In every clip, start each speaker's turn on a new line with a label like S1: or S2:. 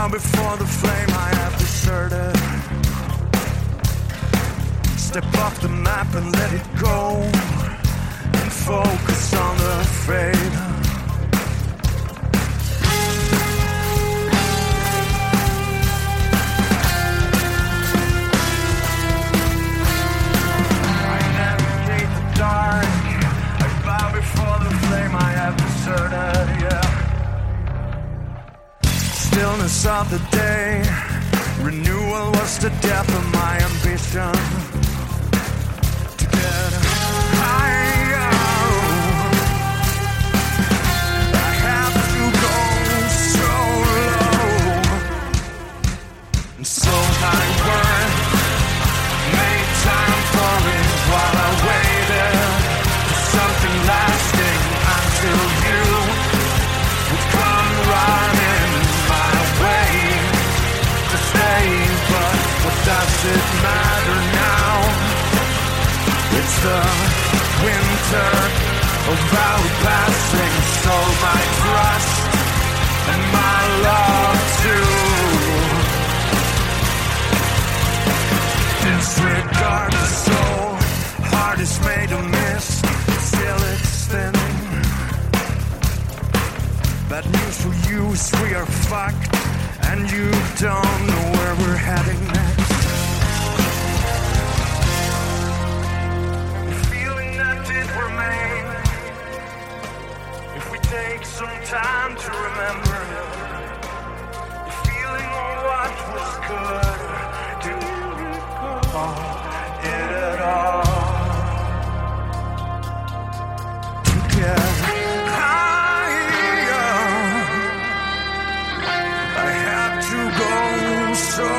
S1: bow before the flame I have deserted. Step off the map and let it go, and focus on the fade. I navigate the dark, I bow before the flame I have deserted, yeah. Stillness of the day, renewal was the death of my ambition. To get higher, I have to go so low, and so I worked, made time for it while I waited for something lasting until you would come running my way to stay. But what does it matter now? It's the winter of our passing, so my trust and my love too. Disregard the soul, heart is made of mist, still it's thinning. Bad news for you is we are fucked, and you don't know where we're heading next. The feeling that did remain, if we take some time to remember, the feeling of what was good, do you recall it at all? Together. So low,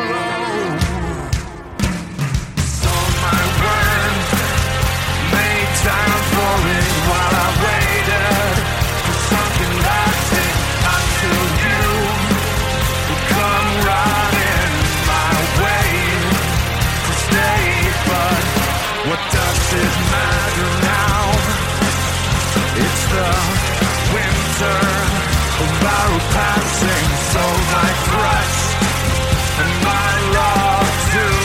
S1: so my word made time for it while I waited for something lasting until you would come running my way to stay. But what does it matter now? It's the winter of our passing, so my trust and my love too.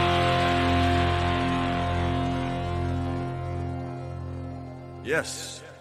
S1: Yes.